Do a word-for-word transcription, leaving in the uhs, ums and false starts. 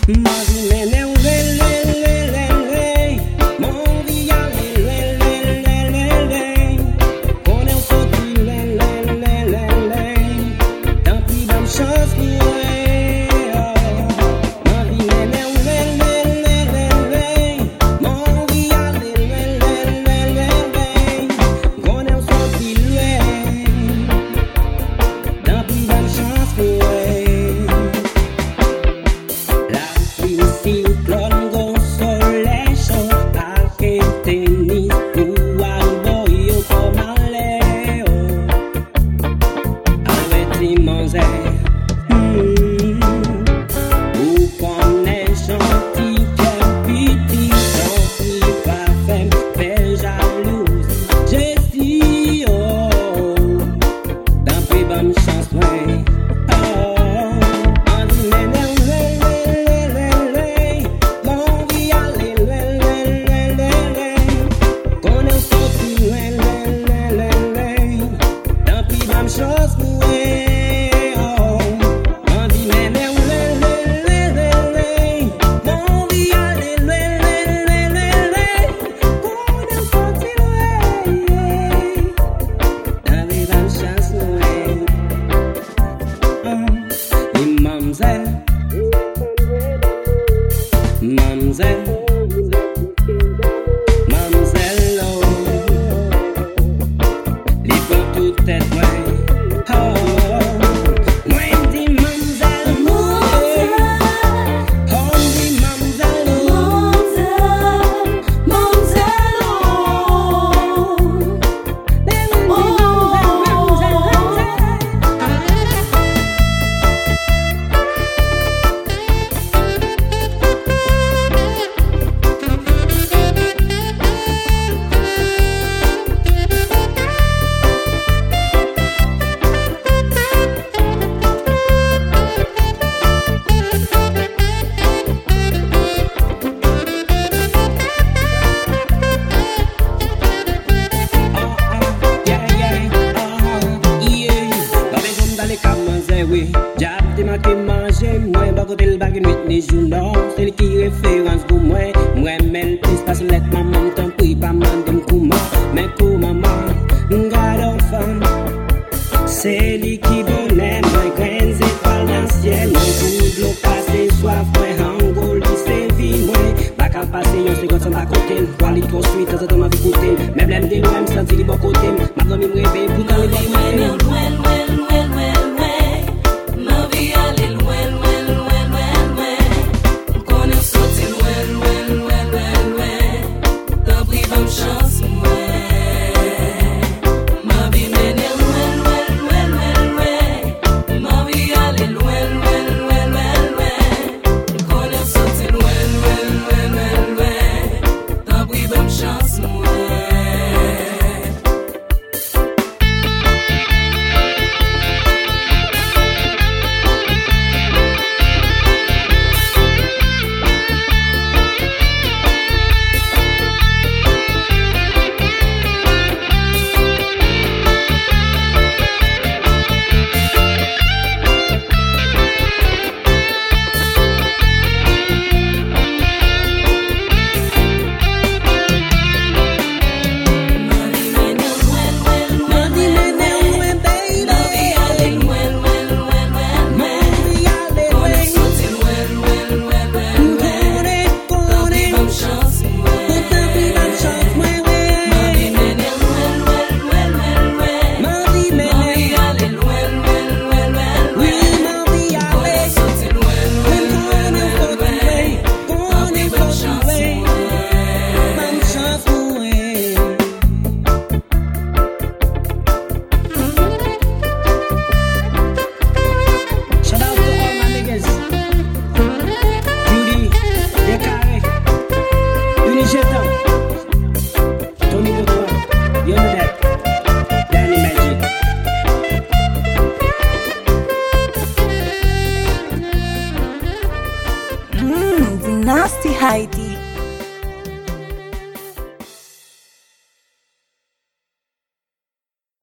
Celle qui référence pour moi, moi mêle plus parce que let maman t'en prie pas mandem kouma, mais pour maman, garde femme. C'est lui qui bonnet, moi grandes étoiles dans le ciel, moi pour l'eau passer soif, moi hangol c'est vie, moi pas qu'à passer une seconde sans ma côté, voir les trop suite, ça m'a fait goûter, même l'aime de loin, me sentir les bons côtés, ma famille me réveille pour dans les bons côtés.